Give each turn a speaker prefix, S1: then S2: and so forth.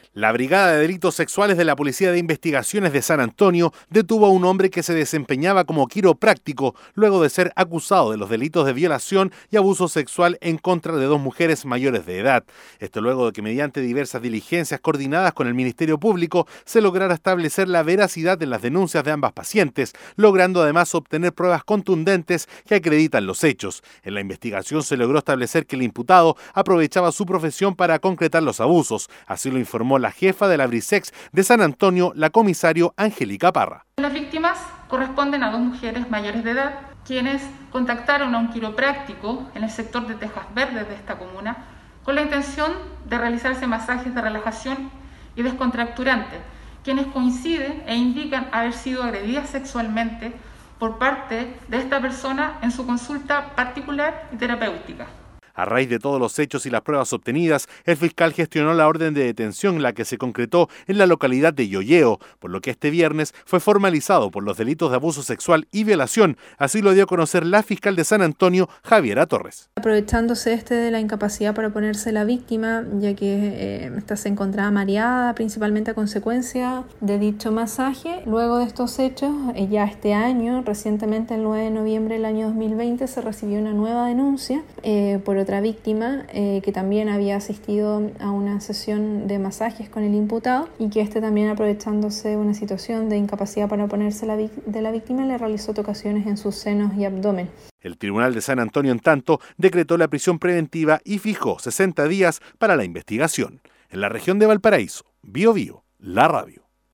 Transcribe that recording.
S1: La Brigada de Delitos Sexuales de la Policía de Investigaciones de San Antonio detuvo a un hombre que se desempeñaba como quiropráctico luego de ser acusado de los delitos de violación y abuso sexual en contra de 2 mujeres mayores de edad. Esto luego de que mediante diversas diligencias coordinadas con el Ministerio Público se lograra establecer la veracidad de las denuncias de ambas pacientes, logrando además obtener pruebas contundentes que acreditan los hechos. En la investigación se logró establecer que el imputado aprovechaba su profesión para concretar los abusos. Así lo informó la jefa de la Brisex de San Antonio, la comisario Angélica Parra.
S2: Las víctimas corresponden a 2 mujeres mayores de edad, quienes contactaron a un quiropráctico en el sector de Tejas Verdes de esta comuna con la intención de realizarse masajes de relajación y descontracturante, quienes coinciden e indican haber sido agredidas sexualmente por parte de esta persona en su consulta particular y terapéutica.
S1: A raíz de todos los hechos y las pruebas obtenidas, el fiscal gestionó la orden de detención, la que se concretó en la localidad de Yoyeo, por lo que este viernes fue formalizado por los delitos de abuso sexual y violación. Así lo dio a conocer la fiscal de San Antonio, Javiera Torres.
S3: Aprovechándose de la incapacidad para oponerse la víctima, ya que esta se encontraba mareada principalmente a consecuencia de dicho masaje. Luego de estos hechos, ya este año, recientemente el 9 de noviembre del año 2020, se recibió una nueva denuncia por otra víctima que también había asistido a una sesión de masajes con el imputado y que también, aprovechándose de una situación de incapacidad para oponerse de la víctima, le realizó tocaciones en sus senos y abdomen.
S1: El Tribunal de San Antonio, en tanto, decretó la prisión preventiva y fijó 60 días para la investigación. En la región de Valparaíso, Biobío, la radio.